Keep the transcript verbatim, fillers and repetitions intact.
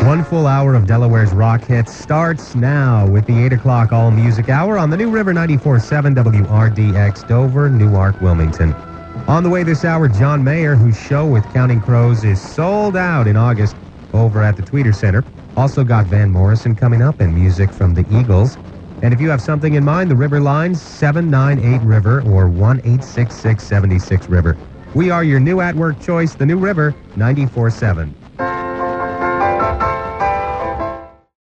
One full hour of Delaware's rock hits starts now with the eight o'clock All Music Hour on the New River ninety-four point seven W R D X Dover, Newark, Wilmington. On the way this hour, John Mayer, whose show with Counting Crows is sold out in August over at the Tweeter Center. Also got Van Morrison coming up and music from the Eagles. And if you have something in mind, the River Lines, seven nine eight River or one eight six six seven six River. We are your new at-work choice, the New River ninety-four point seven.